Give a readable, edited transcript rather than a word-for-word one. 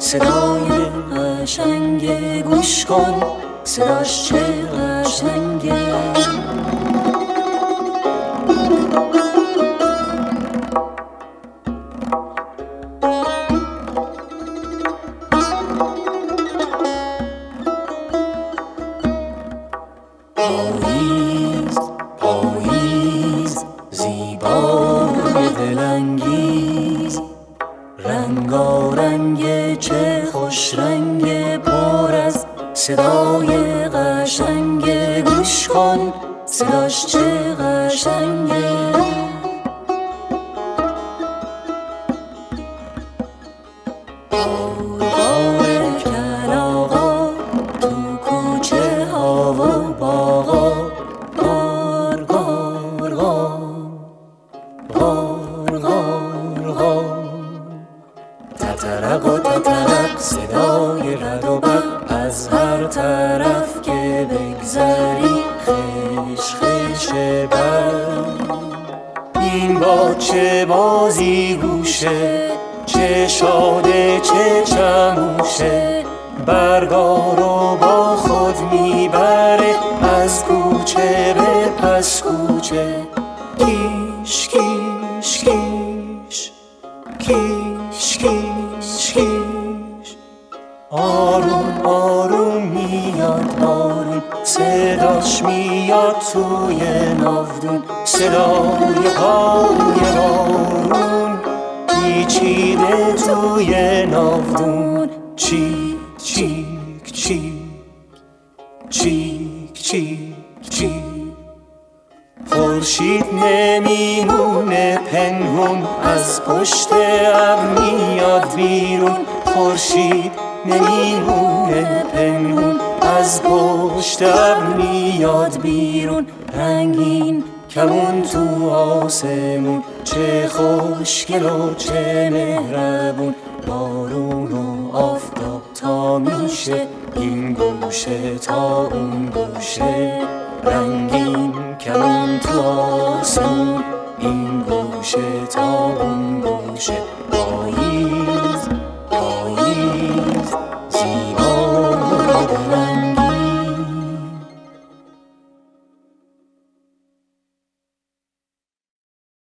صدای قشنگه گوش کن، صداش چه قشنگه. پاییز پاییز زیبای دلانگیز، رنگارنگ چه خوش رنگ، پر از صدای قشنگ گوش کن، صداش چه قشنگه. بار کلاغا تو کوچه ها و باغا، غار غار غار غار غار، تترق و تترق صدای رد و برق، از هر طرف که بگذری خش خش برق. این با چه بازی گوشه، چه شاده چه چموشه، برگا رو با خود میبره از کوچه به پس کوچه. کیش کیش کیش کیش کیش کیش، آروم آروم میاد بارون، صداش میاد توی ناودون، صدای پای بارون پیچیده توی ناودون. چیک چیک چیک چیک چیک چیک، خورشید نمیمونه پنهون، از پشت ابر میاد بیرون. خورشید نمیمونه پنهون، از پشت ابر میاد بیرون. رنگین کمون تو آسمون، چه خوشگل و چه مهربون. بارون و آفتاب تا میشه این گوشه تا اون گوشه، رنگین کمون تو آسمون این گوشه تا اون گوشه. پاییز